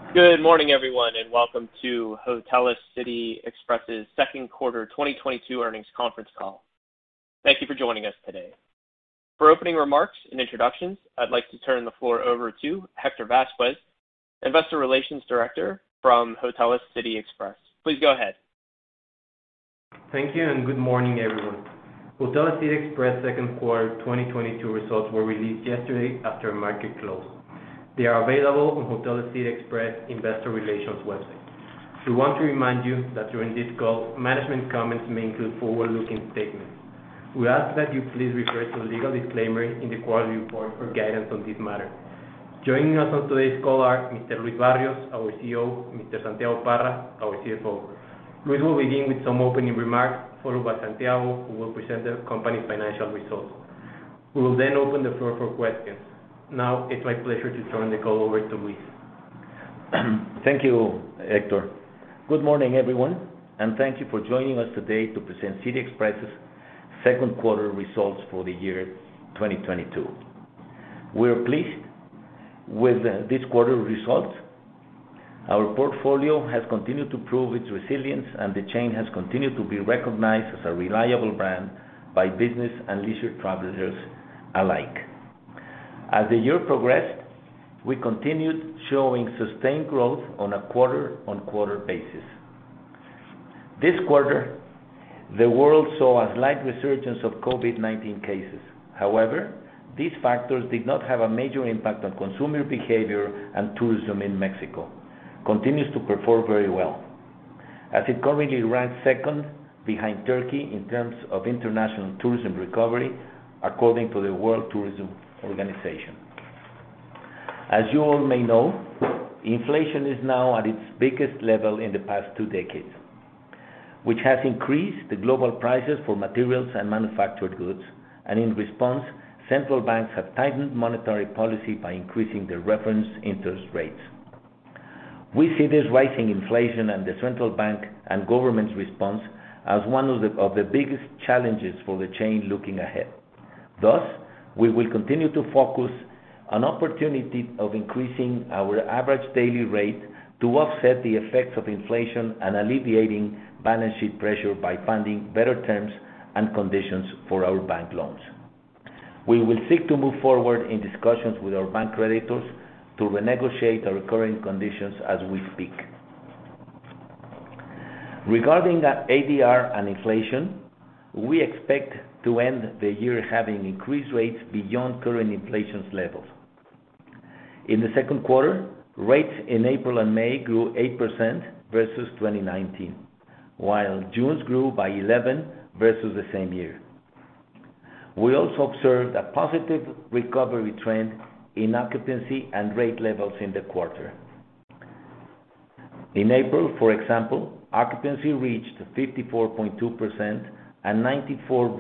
Good morning, everyone, and welcome to Hoteles City Express's second quarter 2022 earnings conference call. Thank you for joining us today. For opening remarks and introductions, I'd like to turn the floor over to Hector Vasquez, Investor Relations Director from Hoteles City Express. Please go ahead. Thank you and good morning, everyone. Hoteles City Express second quarter 2022 results were released yesterday after market close. They are available on Hoteles City Express Investor Relations website. We want to remind you that during this call, management comments may include forward-looking statements. We ask that you please refer to the legal disclaimer in the quarterly report for guidance on this matter. Joining us on today's call are Mr. Luis Barrios, our CEO, Mr. Santiago Parra, our CFO. Luis will begin with some opening remarks, followed by Santiago, who will present the company's financial results. We will then open the floor for questions. Now, it's my pleasure to turn the call over to Luis. Thank you, Hector. Good morning, everyone, and thank you for joining us today to present City Express's second quarter results for the year 2022. We're pleased with this quarter results. Our portfolio has continued to prove its resilience, and the chain has continued to be recognized as a reliable brand by business and leisure travelers alike. As the year progressed, we continued showing sustained growth on a quarter-on-quarter basis. This quarter, the world saw a slight resurgence of COVID-19 cases. However, these factors did not have a major impact on consumer behavior, and tourism in Mexico continues to perform very well, as it currently ranks second behind Turkey in terms of international tourism recovery, according to the World Tourism Organization. As you all may know, inflation is now at its biggest level in the past 2 decades, which has increased the global prices for materials and manufactured goods, and in response, central banks have tightened monetary policy by increasing the reference interest rates. We see this rising inflation and the central bank and government's response as one of the biggest challenges for the chain looking ahead. Thus, we will continue to focus on opportunity of increasing our average daily rate to offset the effects of inflation and alleviating balance sheet pressure by finding better terms and conditions for our bank loans. We will seek to move forward in discussions with our bank creditors to renegotiate our current conditions as we speak. Regarding ADR and inflation, we expect to end the year having increased rates beyond current inflation levels. In the second quarter, rates in April and May grew 8% versus 2019, while June's grew by 11% versus the same year. We also observed a positive recovery trend in occupancy and rate levels in the quarter. In April, for example, occupancy reached 54.2% and 94%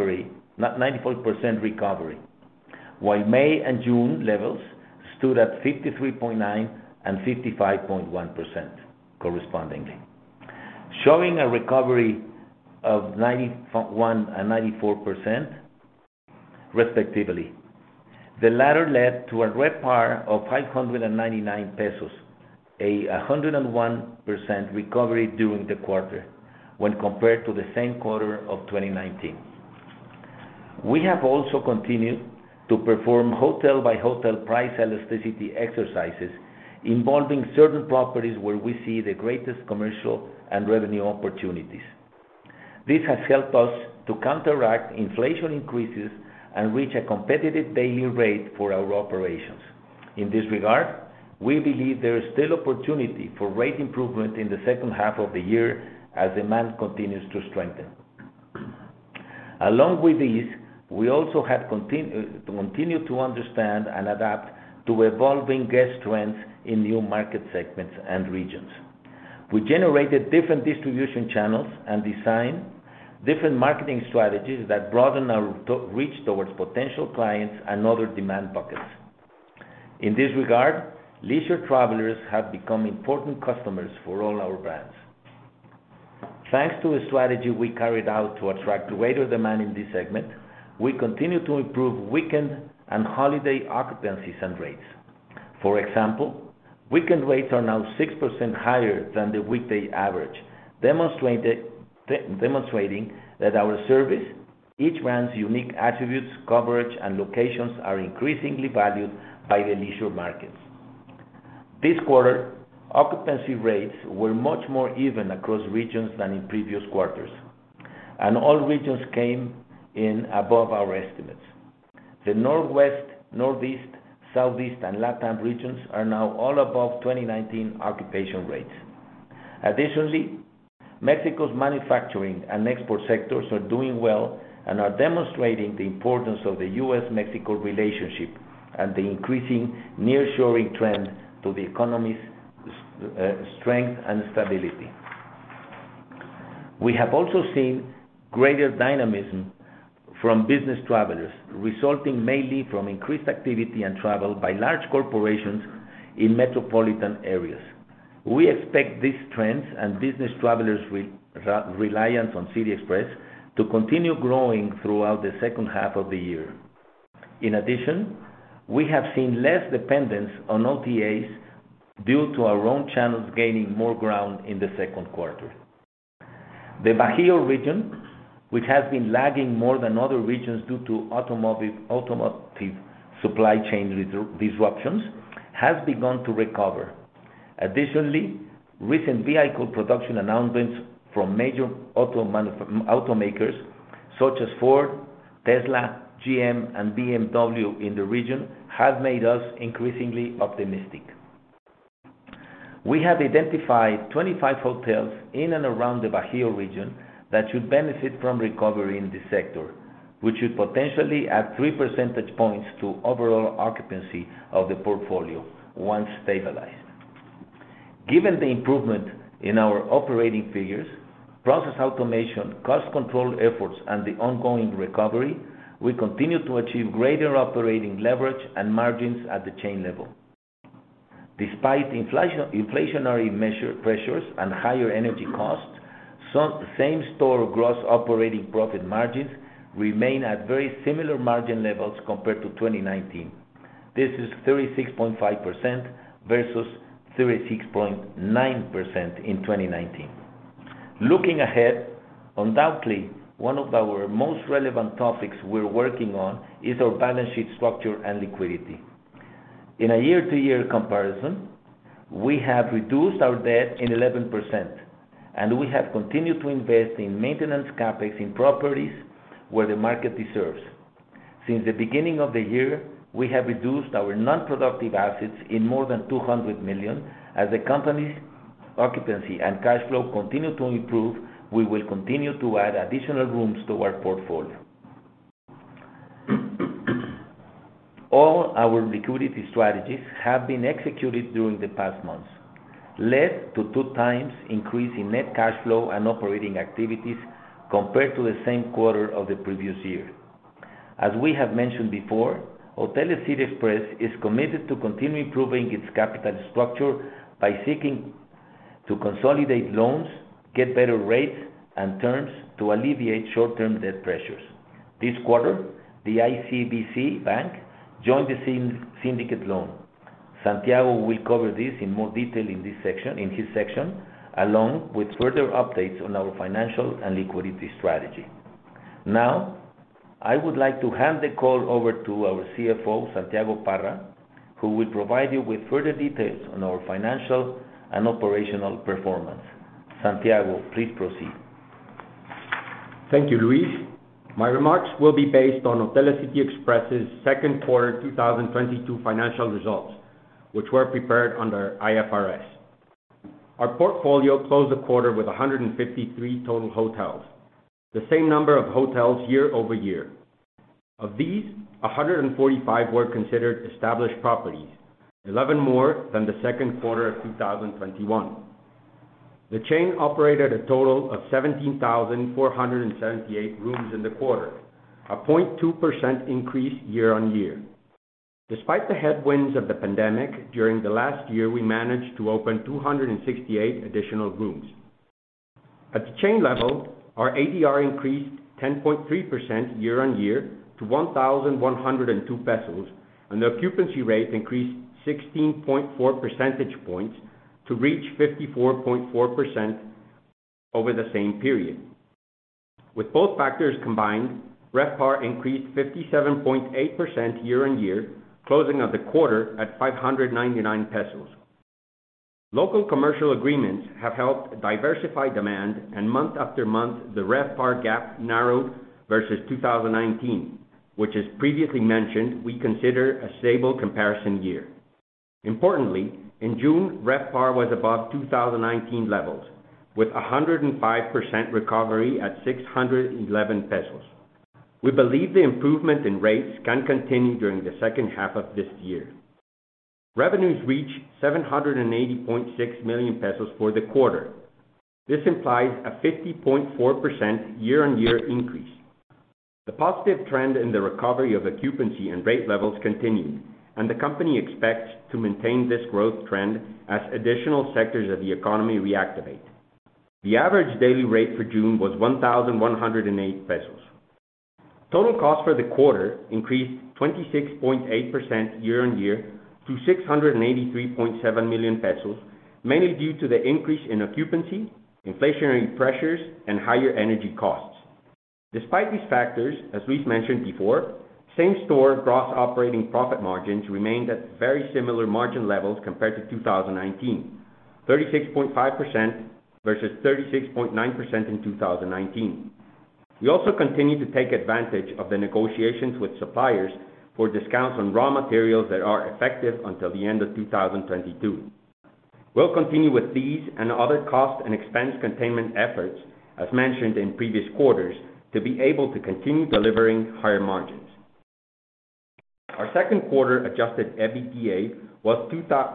recovery, while May and June levels stood at 53.9% and 55.1% correspondingly, showing a recovery of 91% and 94% respectively. The latter led to a RevPAR of 599 pesos, a 101% recovery during the quarter when compared to the same quarter of 2019. We have also continued to perform hotel-by-hotel price elasticity exercises involving certain properties where we see the greatest commercial and revenue opportunities. This has helped us to counteract inflation increases and reach a competitive daily rate for our operations. In this regard, we believe there is still opportunity for rate improvement in the second half of the year as demand continues to strengthen. Along with these, we also have continued to understand and adapt to evolving guest trends in new market segments and regions. We generated different distribution channels and designed different marketing strategies that broaden our reach towards potential clients and other demand buckets. In this regard, leisure travelers have become important customers for all our brands. Thanks to the strategy we carried out to attract greater demand in this segment, we continue to improve weekend and holiday occupancies and rates. For example, Weekend rates are now 6% higher than the weekday average, demonstrating that our service, each brand's unique attributes, coverage, and locations are increasingly valued by the leisure markets. This quarter, occupancy rates were much more even across regions than in previous quarters, and all regions came in above our estimates. The Northwest, Northeast, Southeast, and Latam regions are now all above 2019 occupation rates. Additionally, Mexico's manufacturing and export sectors are doing well and are demonstrating the importance of the U.S.-Mexico relationship and the increasing nearshoring trend to the economy's strength and stability. We have also seen greater dynamism from business travelers, resulting mainly from increased activity and travel by large corporations in metropolitan areas. We expect these trends and business travelers' reliance on City Express to continue growing throughout the second half of the year. In addition, we have seen less dependence on OTAs due to our own channels gaining more ground in the second quarter. The Bajío region, which has been lagging more than other regions due to automotive supply chain disruptions, has begun to recover. Additionally, recent vehicle production announcements from major automakers such as Ford, Tesla, GM, and BMW in the region have made us increasingly optimistic. We have identified 25 hotels in and around the Bajío region that should benefit from recovery in this sector, which should potentially add 3 percentage points to overall occupancy of the portfolio once stabilized. Given the improvement in our operating figures, process automation, cost control efforts, and the ongoing recovery, we continue to achieve greater operating leverage and margins at the chain level. Despite inflationary pressures and higher energy costs, same-store gross operating profit margins remain at very similar margin levels compared to 2019. This is 36.5% versus 36.9% in 2019. Looking ahead, undoubtedly, one of our most relevant topics we're working on is our balance sheet structure and liquidity. In a year-to-year comparison, we have reduced our debt in 11%, and we have continued to invest in maintenance capex in properties where the market deserves. Since the beginning of the year, we have reduced our non-productive assets in more than 200 million. As the company's occupancy and cash flow continue to improve, we will continue to add additional rooms to our portfolio. All our liquidity strategies have been executed during the past months, led to 2 times increase in net cash flow and operating activities compared to the same quarter of the previous year. As we have mentioned before, Hoteles City Express is committed to continue improving its capital structure by seeking to consolidate loans, get better rates and terms to alleviate short-term debt pressures. This quarter, the ICBC Bank joined the syndicate loan. Santiago will cover this in more detail in his section, along with further updates on our financial and liquidity strategy. Now, I would like to hand the call over to our CFO, Santiago Parra, who will provide you with further details on our financial and operational performance. Santiago, please proceed. Thank you, Luis. My remarks will be based on Hoteles City Express's second quarter 2022 financial results, which were prepared under IFRS. Our portfolio closed the quarter with 153 total hotels, the same number of hotels year-over-year. Of these, 145 were considered established properties, 11 more than the second quarter of 2021. The chain operated a total of 17,478 rooms in the quarter, a 0.2% increase year-on-year. Despite the headwinds of the pandemic, during the last year we managed to open 268 additional rooms. At the chain level, our ADR increased 10.3% year-on-year to 1,102 pesos, and the occupancy rate increased 16.4 percentage points to reach 54.4% over the same period. With both factors combined, RevPAR increased 57.8% year-on-year, closing of the quarter at 599 pesos. Local commercial agreements have helped diversify demand, and month after month, the RevPAR gap narrowed versus 2019, which, as previously mentioned, we consider a stable comparison year. Importantly, in June, RevPAR was above 2019 levels, with 105% recovery at 611 pesos. We believe the improvement in rates can continue during the second half of this year. Revenues reached 780.6 million pesos for the quarter. This implies a 50.4% year-on-year increase. The positive trend in the recovery of occupancy and rate levels continued, and the company expects to maintain this growth trend as additional sectors of the economy reactivate. The average daily rate for June was 1,108 pesos. Total cost for the quarter increased 26.8% year-on-year to 683.7 million pesos, mainly due to the increase in occupancy, inflationary pressures, and higher energy costs. Despite these factors, as Luis mentioned before, same-store gross operating profit margins remained at very similar margin levels compared to 2019, 36.5% versus 36.9% in 2019. We also continue to take advantage of the negotiations with suppliers for discounts on raw materials that are effective until the end of 2022. We'll continue with these and other cost and expense containment efforts, as mentioned in previous quarters, to be able to continue delivering higher margins. Our second quarter adjusted EBITDA was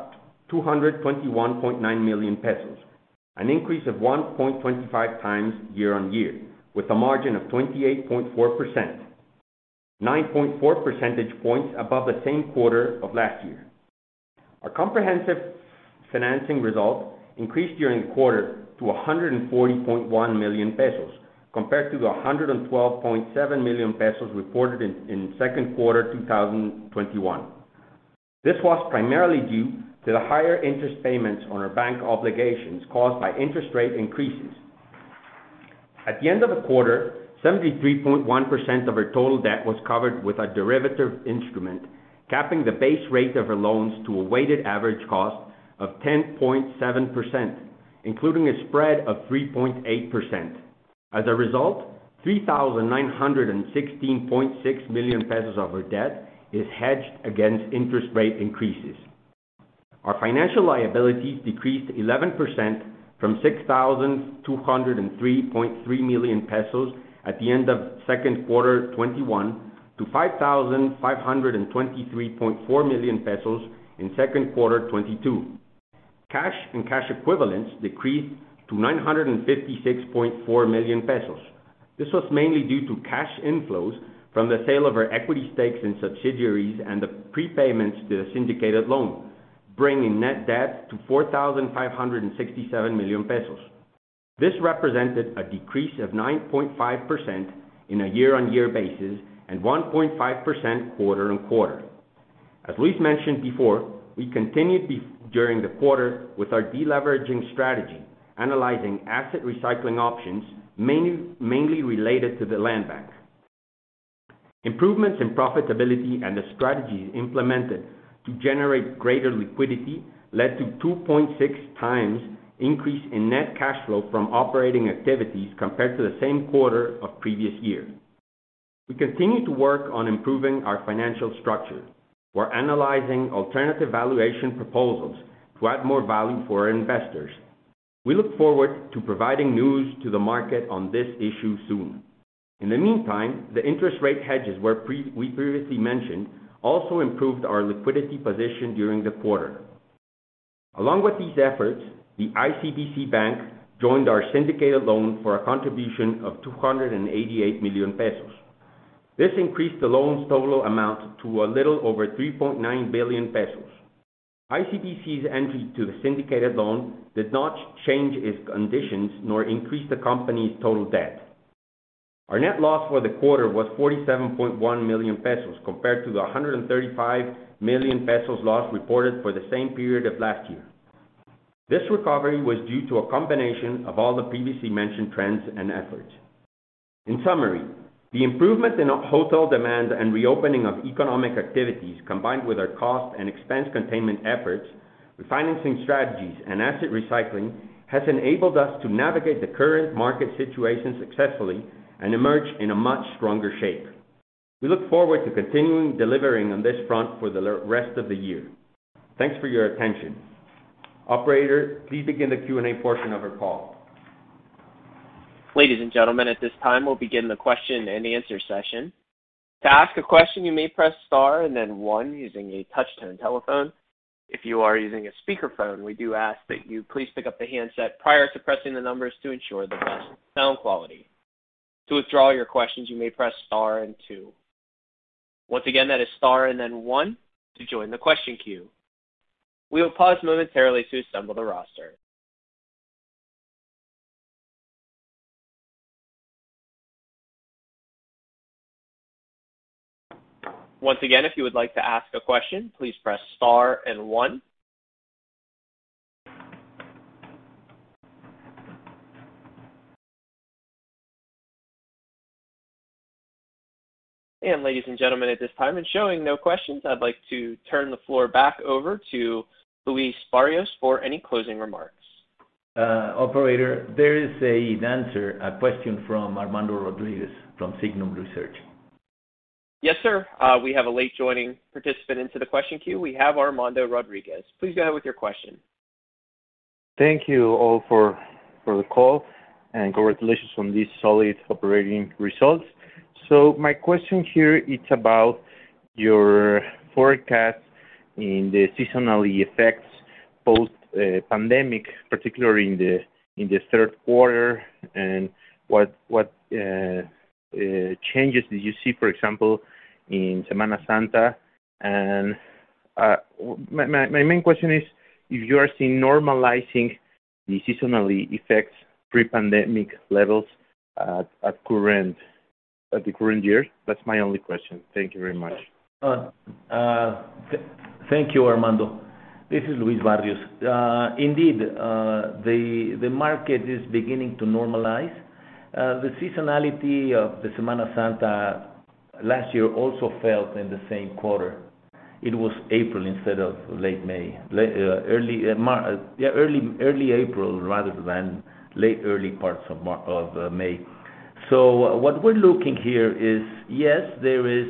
221.9 million pesos, an increase of 1.25 times year-on-year, with a margin of 28.4%, 9.4 percentage points above the same quarter of last year. Our comprehensive financing result increased during the quarter to 140.1 million pesos, compared to the 112.7 million pesos reported in second quarter 2021. This was primarily due to the higher interest payments on our bank obligations caused by interest rate increases. At the end of the quarter, 73.1% of our total debt was covered with a derivative instrument, capping the base rate of our loans to a weighted average cost of 10.7%, including a spread of 3.8%. As a result, 3,916.6 million pesos of our debt is hedged against interest rate increases. Our financial liabilities decreased 11% from 6,203.3 million pesos at the end of second quarter 21 to 5,523.4 million pesos in second quarter 22. Cash and cash equivalents decreased to 956.4 million pesos. This was mainly due to cash inflows from the sale of our equity stakes in subsidiaries and the prepayments to the syndicated loan, bringing net debt to 4,567 million pesos. This represented a decrease of 9.5% in a year-on-year basis and 1.5% quarter-on-quarter. As Luis mentioned before, we continued during the quarter with our deleveraging strategy, analyzing asset recycling options, mainly related to the land bank. Improvements in profitability and the strategies implemented to generate greater liquidity led to 2.6 times increase in net cash flow from operating activities compared to the same quarter of previous year. We continue to work on improving our financial structure. We're analyzing alternative valuation proposals to add more value for our investors. We look forward to providing news to the market on this issue soon. In the meantime, the interest rate hedges we previously mentioned also improved our liquidity position during the quarter. Along with these efforts, the ICBC Bank joined our syndicated loan for a contribution of 288 million pesos. This increased the loan's total amount to a little over 3.9 billion pesos. ICBC's entry to the syndicated loan did not change its conditions nor increase the company's total debt. Our net loss for the quarter was 47.1 million pesos compared to the 135 million pesos loss reported for the same period of last year. This recovery was due to a combination of all the previously mentioned trends and efforts. In summary, the improvement in hotel demand and reopening of economic activities, combined with our cost and expense containment efforts, refinancing strategies, and asset recycling, has enabled us to navigate the current market situation successfully and emerge in a much stronger shape. We look forward to continuing delivering on this front for the rest of the year. Thanks for your attention. Operator, please begin the Q&A portion of our call. Ladies and gentlemen, at this time, we'll begin the question and answer session. To ask a question, you may press star and then 1 using a touch-tone telephone. If you are using a speakerphone, we do ask that you please pick up the handset prior to pressing the numbers to ensure the best sound quality. To withdraw your questions, you may press star and 2. Once again, that is star and then 1 to join the question queue. We will pause momentarily to assemble the roster. Once again, if you would like to ask a question, please press star and 1. And ladies and gentlemen, at this time, and showing no questions, I'd like to turn the floor back over to Luis Barrios for any closing remarks. Operator, there is a question from Armando Rodriguez from Signum Research. Yes, sir. We have a late joining participant into the question queue. We have Armando Rodriguez. Please go ahead with your question. Thank you all for the call, and congratulations on these solid operating results. So my question here is about your forecast in the seasonal effects post pandemic, particularly in the third quarter, and what changes did you see, for example, in Semana Santa? And my main question is if you are seeing normalizing the seasonal effects pre-pandemic levels at the current year. That's my only question. Thank you very much. Thank you, Armando. This is Luis Barrios. Indeed, the market is beginning to normalize. The seasonality of the Semana Santa last year also felt in the same quarter. It was April instead of late May, early April rather than early parts of May. So what we're looking here is, yes, there is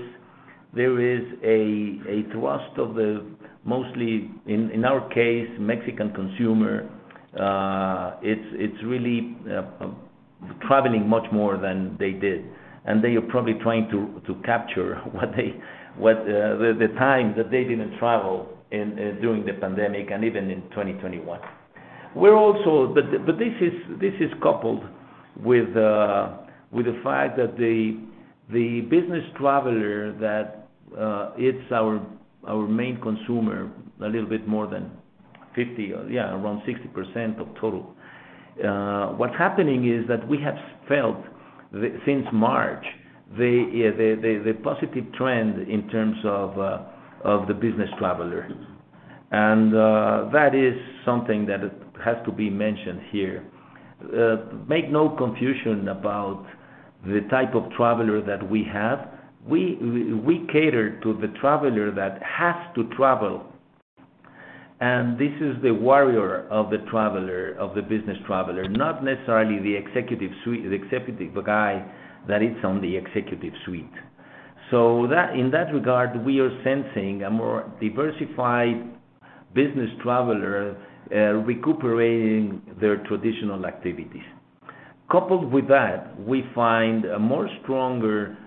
a thrust of the mostly in our case Mexican consumer. It's really traveling much more than they did, and they are probably trying to capture the time that they didn't travel during the pandemic and even in 2021. We're also, but this is coupled with the fact that the business traveler that it's our main consumer, a little bit more than around 60% of total. What's happening is that we have felt since March the positive trend in terms of the business traveler, and that is something that has to be mentioned here. Make no confusion about the type of traveler that we have. We cater to the traveler that has to travel, and this is the warrior of the traveler, of the business traveler, not necessarily the executive suite, the executive guy that is on the executive suite. So that in that regard, we are sensing a more diversified business traveler recuperating their traditional activities. Coupled with that, we find a more stronger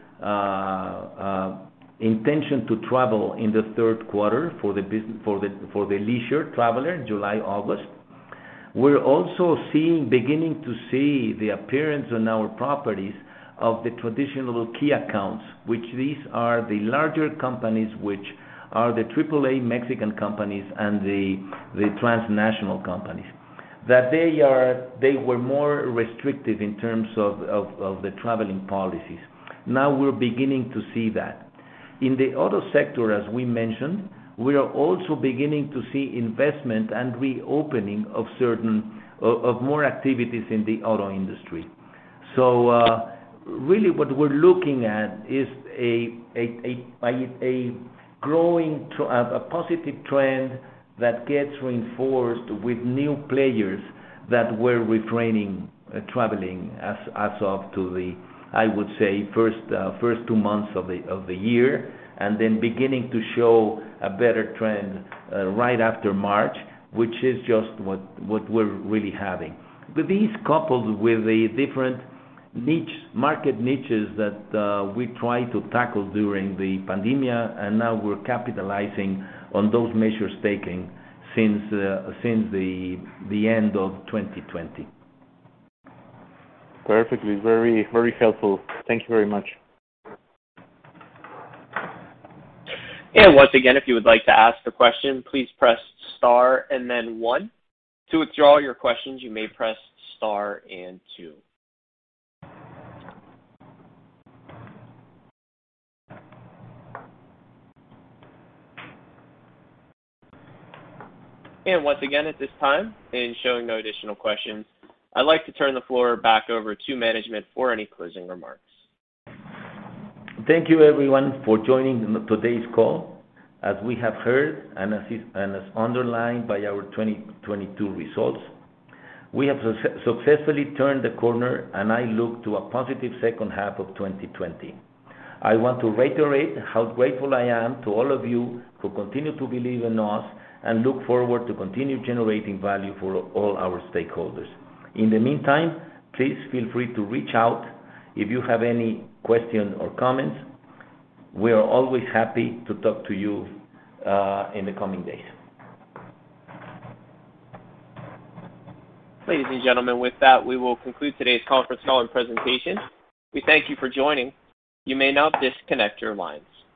intention to travel in the third quarter for the leisure traveler, July, August. We're also beginning to see the appearance on our properties of the traditional key accounts, which these are the larger companies, which are the AAA Mexican companies and the transnational companies. That they were more restrictive in terms of the traveling policies. Now we're beginning to see that. In the auto sector, as we mentioned, we are also beginning to see investment and reopening of more activities in the auto industry. So really what we're looking at is a growing, a positive trend that gets reinforced with new players that were refraining traveling as of to the, I would say, first 2 months of the year, and then beginning to show a better trend right after March, which is just what we're really having. But these coupled with the different market niches that we tried to tackle during the pandemic, and now we're capitalizing on those measures taken since the end of 2020. Perfectly. Very, very helpful. Thank you very much. And once again, if you would like to ask a question, please press star and then 1. To withdraw your questions, you may press star and 2. And once again, at this time, and showing no additional questions, I'd like to turn the floor back over to management for any closing remarks. Thank you, everyone, for joining today's call. As we have heard and as underlined by our 2022 results, we have successfully turned the corner, and I look to a positive second half of 2020. I want to reiterate how grateful I am to all of you who continue to believe in us and look forward to continue generating value for all our stakeholders. In the meantime, please feel free to reach out if you have any questions or comments. We are always happy to talk to you in the coming days. Ladies and gentlemen, with that, we will conclude today's conference call and presentation. We thank you for joining. You may now disconnect your lines.